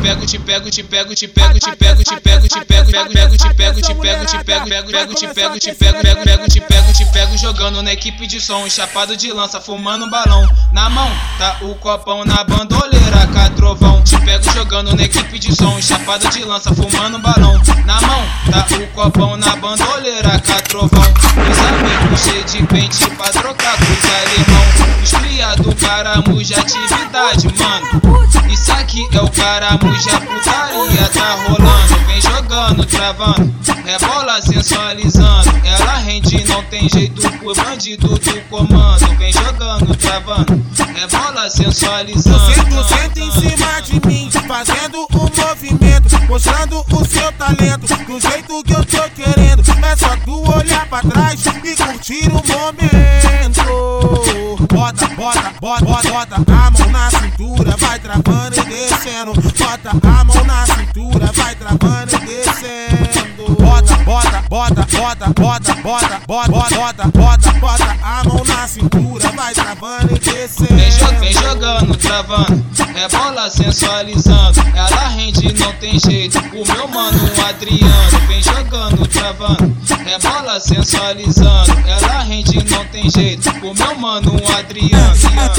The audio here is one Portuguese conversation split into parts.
pego, te pego, te pego, te pego, te pego, te pego, te pego, pego, te pego, te pego, te pego, pego, te pego, te pego, pego, te pego, te pego, jogando na equipe de som, chapado de lança, fumando balão. Na mão tá o copão, na bandoleira, cá trovão. Te pego jogando na equipe de som, chapado de lança, fumando balão. Na mão tá o copão, na bandoleira, cá trovão. Os amigos cheios de pente pra trocar com os alemão. Os criados, caramuja, atividade, mano. Isso aqui é o caramuja, putaria tá rolando. Vem jogando, travando, rebola sensualizando. Ela rende, não tem jeito pro bandido do comando. Vem jogando, travando, rebola sensualizando. Você senta em cima de mim, fazendo um movimento, mostrando o seu talento, do jeito que eu tô querendo. É só tu olhar pra trás e curtir o momento. Bota, bota, bota, bota, bota a mão na cintura, vai travando e descendo. Bota a mão na cintura, vai travando e descendo. Bota, bota, bota, bota, bota, bota, bota, bota, bota, bota a mão na cintura, vai travando e descendo. Vem jogando, travando, rebola sensualizando. Ela rende, não tem jeito, o meu mano Adriano. Vem jogando, travando, rebola sensualizando. Ela rende, não tem jeito, o meu mano Adriano.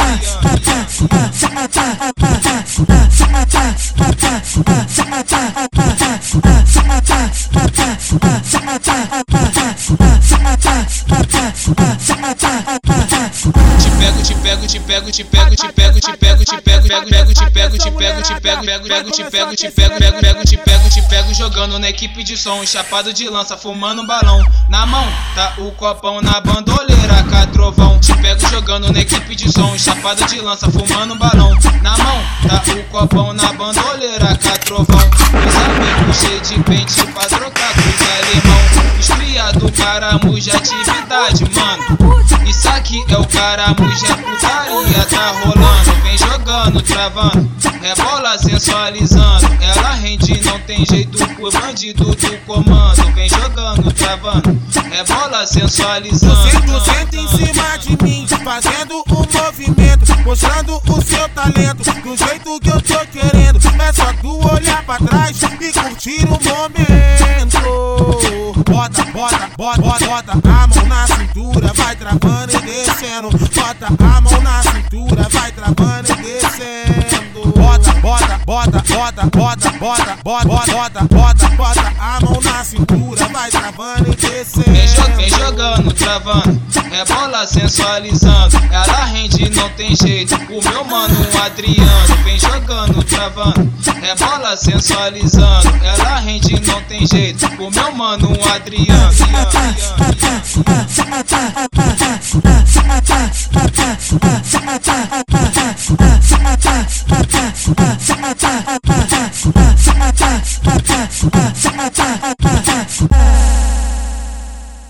Te pego, te pego, te pego, te pego, te pego, te pego, pego, te pego, te pego, te pego, pego, te pego, te pego, pego, te pego, te pego, jogando na equipe de som, chapado de lança, fumando balão. Na mão tá o copão, na bandoleira, cá trovão. Te pego jogando na equipe de som, chapado de lança, fumando balão. Na mão tá o copão, na bandoleira, cá trovão. Os amigos cheios de pente pra trocar com os alemão. Os criados, caramuja, atividade, mano. Isso aqui é o caramuja, putaria tá rolando. Vem jogando, travando, rebola sensualizando. Ela rende, não tem jeito pro bandido do comando. Vem jogando, travando, rebola sensualizando. Você senta em cima de mim, fazendo um movimento, mostrando o seu talento, do jeito que eu tô querendo. É só tu olhar pra trás e curtir o momento. Bota, bota, bota, bota, bota a mão na cintura, vai travando e descendo. Bota a mão na cintura, vai travando e descendo. Bota, bota, bota, bota, bota, bota, bota, bota, bota, bota a mão na cintura, vai travando e descendo. Vem jogando, travando, rebola sensualizando. Ela rende, não tem jeito, o meu mano Adriano. Vem jogando, travando, rebola sensualizando. Ela rende, não tem jeito, o meu mano Adriano.